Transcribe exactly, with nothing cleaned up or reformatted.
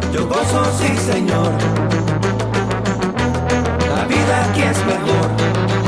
yo gozo, sí señor. La vida aquí es mejor.